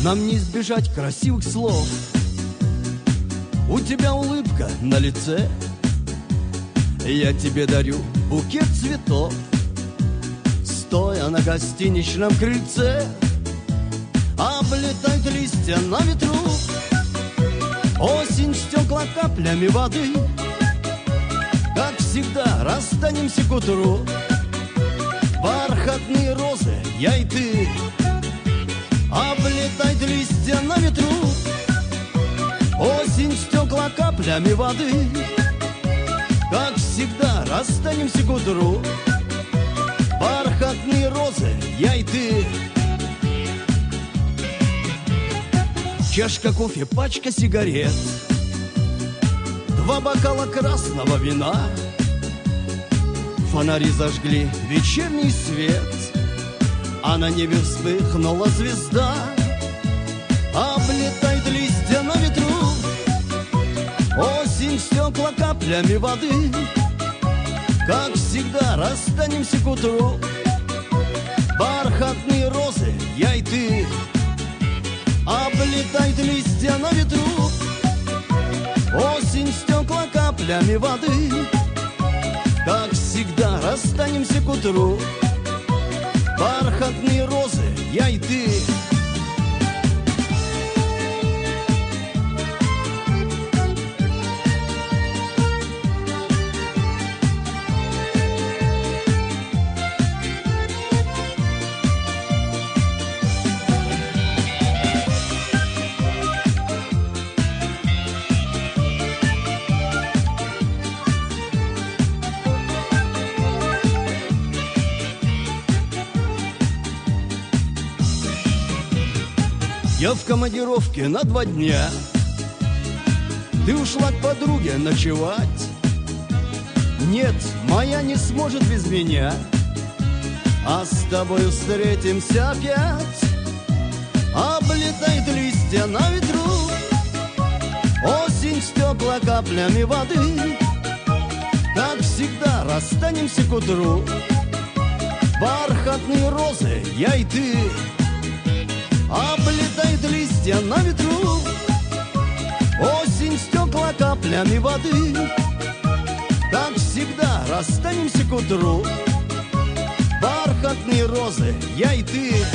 Нам не избежать красивых слов. У тебя улыбка на лице, я тебе дарю букет цветов. Стоя на гостиничном крыльце, облетают листья на ветру. Осень, стекла каплями воды. Как всегда, расстанемся к утру. Бархатные розы, я и ты. Облетают листья на ветру. Осень, стекла каплями воды. Как всегда, расстанемся к утру. Бархатные розы, я и ты. Чашка кофе, пачка сигарет, 2 бокала красного вина. Фонари зажгли вечерний свет, а на небе вспыхнула звезда. Облетают листья на ветру. Осень, стекла каплями воды. Как всегда, расстанемся к утру. Бархатные розы, я и ты. Облетают листья на ветру. Осень, стекла каплями воды. Как всегда, расстанемся к утру. Бархатные розы, я и ты. Я в командировке на 2 дня. Ты ушла к подруге ночевать. Нет, моя не сможет без меня. А с тобой встретимся опять. Облетают листья на ветру. Осень, стекла каплями воды. Как всегда, расстанемся к утру. Бархатные розы, я и ты. Облетают листья на ветру. Осень, стекла каплями воды. Как всегда, расстанемся к утру. Бархатные розы, я и ты.